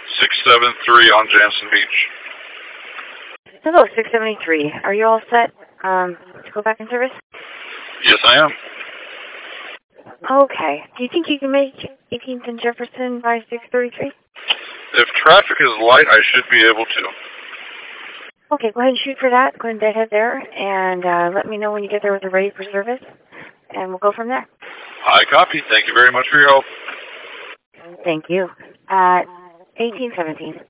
673 on Jansen Beach. Hello, 673. Are you all set to go back in service? Yes, I am. Okay. Do you think you can make 18th and Jefferson by 6:33? If traffic is light, I should be able to. Okay, go ahead and shoot for that. Go ahead and deadhead there, and let me know when you get there with the ready for service, and we'll go from there. I copy. Thank you very much for your help. Thank you. 1817.